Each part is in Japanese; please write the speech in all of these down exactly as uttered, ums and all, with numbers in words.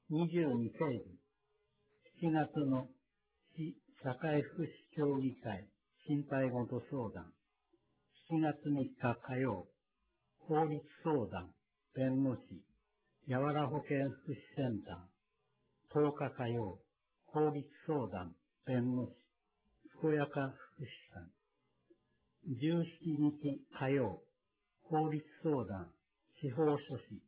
にじゅうにページ、しちがつの市社会福祉協議会心配事相談、しちがつみっか火曜、法律相談、弁護士、やわら保健福祉センター、とおか火曜、法律相談、弁護士、健やか福祉さん、じゅうしちにち火曜、法律相談、司法書士、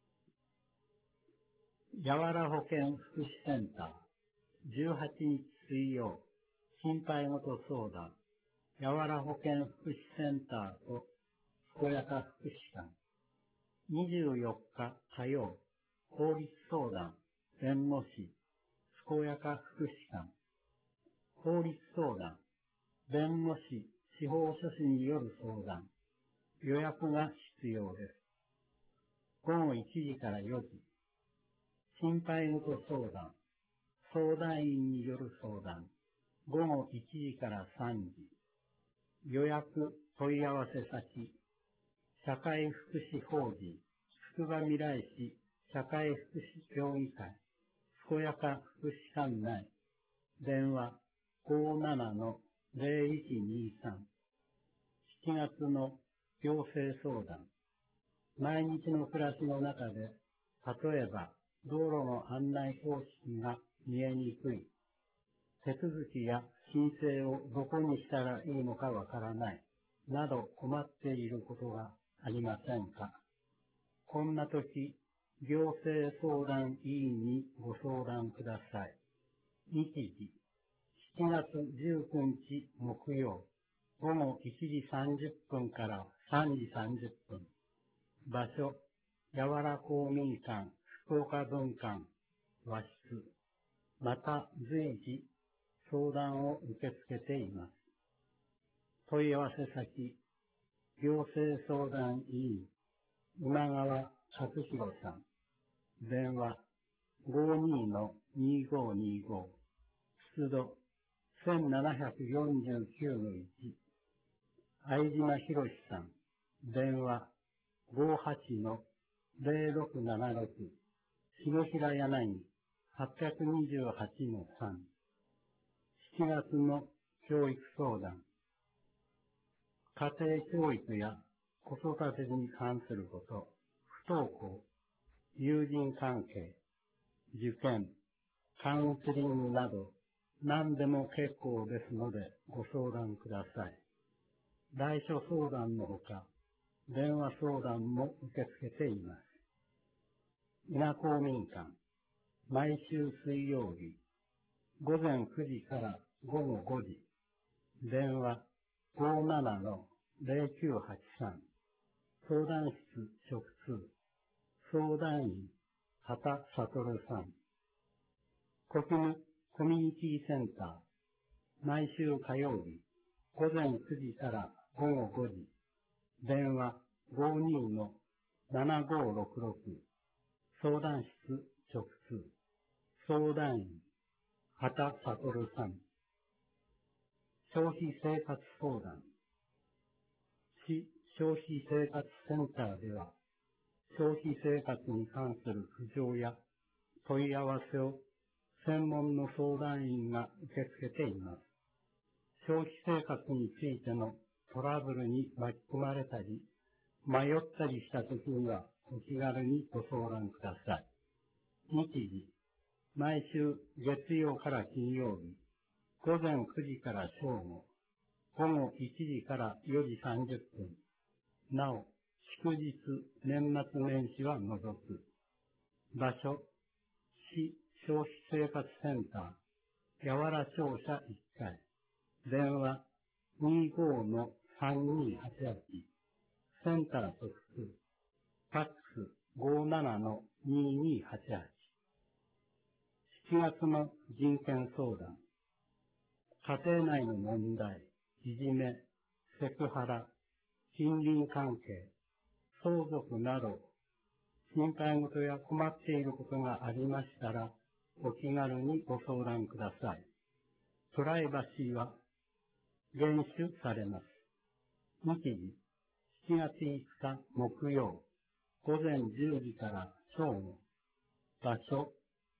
やわら保健福祉センター、じゅうはちにち水曜、心配事相談、やわら保健福祉センターと健やか福祉館、にじゅうよっか火曜、法律相談、弁護士、健やか福祉館、法律相談、弁護士、司法書士による相談、予約が必要です。ごごいちじからよじ、心配事相談、相談員による相談、ごごいちじからさんじ、予約問い合わせ先、社会福祉法人、つくばみらい市社会福祉協議会、健やか福祉館内、電話 ごーななのぜろいちにさん、しちがつの行政相談、毎日の暮らしの中で、例えば道路の案内標識が見えにくい、手続きや申請をどこにしたらいいのかわからない、など困っていることがありませんか？こんな時、行政相談委員にご相談ください。日時、しちがつじゅうくにち木曜、ごごいちじさんじゅっぷんからさんじさんじゅっぷん。場所、やわら公民館、福岡分館、和室。また随時、相談を受け付けています。問い合わせ先、行政相談委員、今川勝弘さん。電話、ごーにーのにーごーにーご。出土、せんななひゃくよんじゅうきゅうのいち。相島博さん。電話、ごーはちのぜろろくななろく。篠平柳、はっぴゃくにじゅうはちのさん。しちがつの教育相談。家庭教育や子育てに関すること、不登校、友人関係、受験、カウンセリングなど何でも結構ですのでご相談ください。来所相談のほか、電話相談も受け付けています。稲公民館、毎週水曜日、ごぜんくじからごごごじ、電話 ごーななのぜろきゅうはちさん、相談室直通、相談員、畑悟さん、コキムコミュニティセンター、毎週火曜日、ごぜんくじからごごごじ、電話 ごーにーのななごーろくろく、相談室直通、相談員、畑悟さん、消費生活相談、市消費生活センターでは、消費生活に関する苦情や問い合わせを専門の相談員が受け付けています。消費生活についてのトラブルに巻き込まれたり、迷ったりしたときにはお気軽にご相談ください。日時、毎週月曜から金曜日、ごぜんくじから正午、ごごいちじからよじさんじゅっぷん。なお、祝日、年末年始は除く。場所、市消費生活センター、やわら庁舎いっかい。電話、にーごーのさんにーはちはち。センター直通。ファックス ごーななのにーにーはちはち。しちがつの人権相談。家庭内の問題、いじめ、セクハラ、近隣関係、相続など、心配事や困っていることがありましたら、お気軽にご相談ください。プライバシーは厳守されます。日時、しちがついつか木曜、ごぜんじゅうじから正午。場所、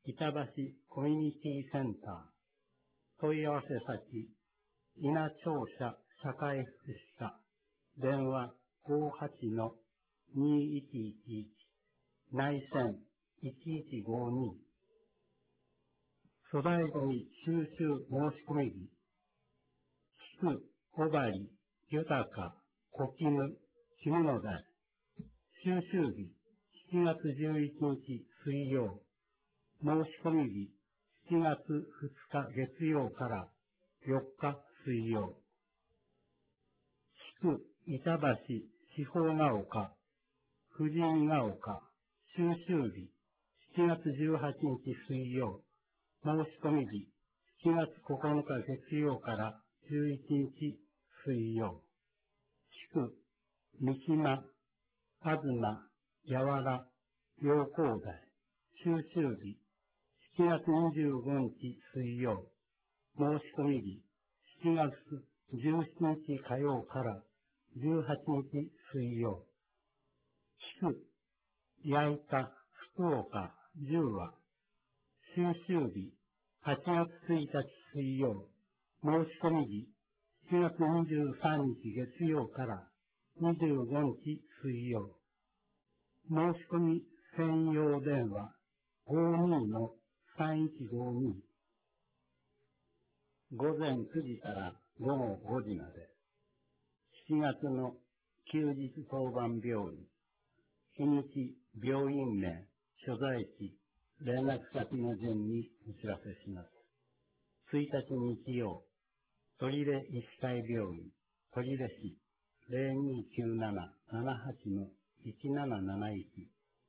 板橋コミュニティセンター、問い合わせ先、稲庁舎社会福祉課、電話ごはちのにいちいちいち、内線いちいちごに、粗大ゴミ収集申し込み日、菊、小針、豊か、小絹、絹の台、収集日、しちがつじゅういちにち水曜、申し込み日、しちがつふつか月曜からよっか水曜。菊、板橋、四方が丘、婦人が丘、収集日、しちがつじゅうはちにち水曜、申し込み日、しちがつここのか月曜からじゅういちにち水曜。菊、三島、東、柔ら、陽光台、収集日、しちがつにじゅうごにち水曜、申し込み日、しちがつじゅうしちにち火曜からじゅうはちにち水曜。菊、矢板、福岡、十和、収集日、はちがつついたち水曜、申し込み日、しちがつにじゅうさんにち月曜からにじゅうごにち水曜。申し込み専用電話ごにのさんいちごに、午前くじから午後ごじまで。しちがつの休日当番病院、日にち、病院名、所在地、連絡先の順にお知らせします。ついたち日曜、取手医師会病院、取手市、ゼロにきゅうなな ななはち のいちなななないち。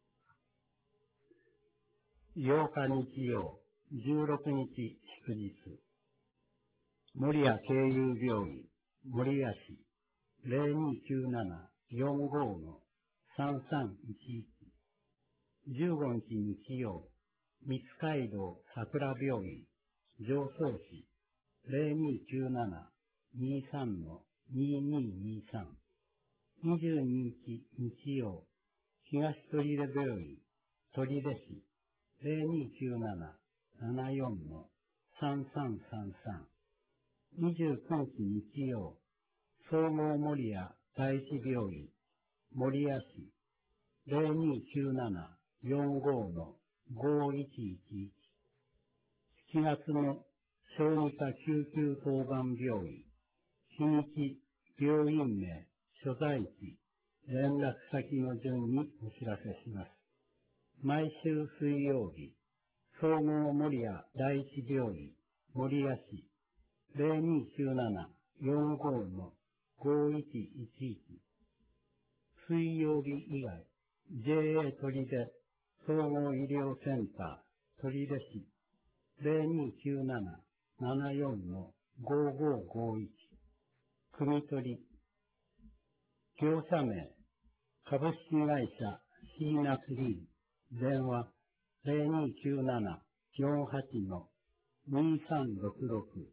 ようか日曜、じゅうろくにち祝日、守谷経由病院、守谷市、ゼロにきゅうなな よんごのさんさんいちいち。じゅうごにち日曜、三街道桜病院、常総市、ゼロにきゅうなな にさんのにににさん。にじゅうににち日曜、東取手病院、取手市、ゼロにきゅうなな ななよんのさんさんさんさん。にじゅうくにち日曜、総合守谷第一病院、守谷市、ゼロにきゅうなな よんごのごいちいちいち。しちがつの小児科救急当番病院、日にち、病院名、所在地、連絡先の順にお知らせします。毎週水曜日、総合守谷第一病院、守谷市、ゼロにきゅうなな よんごのごいちいちいち。水曜日以外、ジェーエー 取手総合医療センター、取手市、ゼロにきゅうなな ななよんのごごごいち。組取り、業者名、株式会社シーナクリーン、電話ゼロにきゅうなな よんはちのにさんろくろく。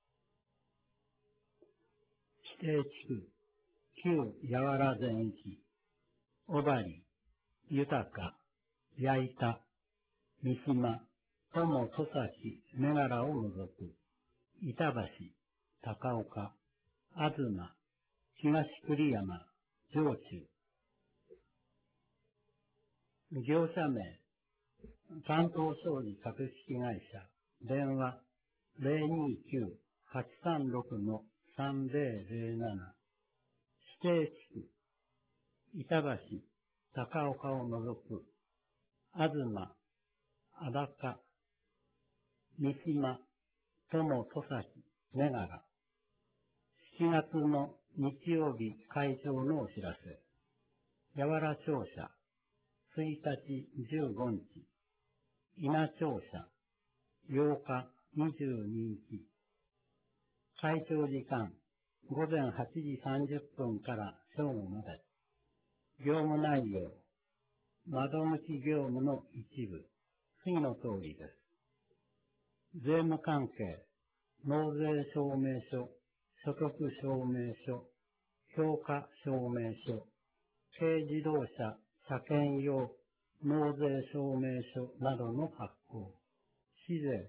指定地区、旧柔ら全域、小針、豊か、矢板、三島、友戸崎、目柄を除く、板橋、高岡、東、東栗山、上中。業者名、関東商事株式会社、電話ゼロにきゅう はちさんろくのさんぜろぜろなな。指定地区、板橋、高岡を除く、東、安高、三島、友戸崎、目柄。しちがつの日曜日会場のお知らせ。柔ら庁舎、ついたちじゅうごにち。稲庁舎、ようかにじゅうににち。会場時間、ごぜんはちじさんじゅっぷんから正午まで。業務内容、窓口業務の一部、次の通りです。税務関係、納税証明書、所得証明書、評価証明書、軽自動車車検用納税証明書などの発行。 市税。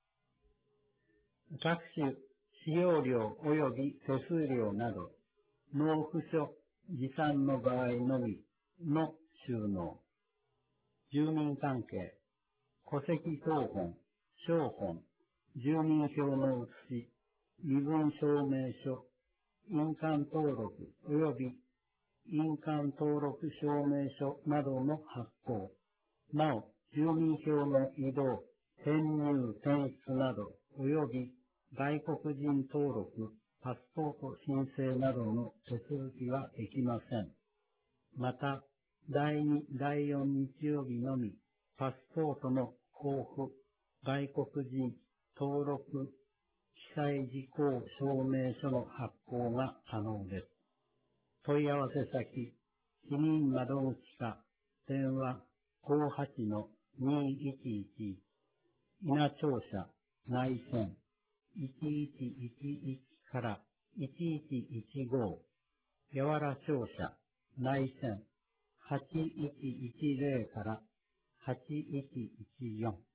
各種使用料及び手数料など、納付書持参の場合のみの収納。住民関係、戸籍謄本、証本、住民票の写し、身分証明書、印鑑登録及び印鑑登録証明書などの発行。なお、住民票の移動、転入、転出など、及び外国人登録、パスポート申請などの手続きはできません。また、だいに、だいよん日曜日のみ、パスポートの交付、外国人登録、記載事項証明書の発行が可能です。問い合わせ先、市民窓口か、電話ごーはちのにいちいち、稲庁舎内線いちいちいちいちからいちいちいちご、八原庁舎内線はちいちいちゼロからはちいちいちよん。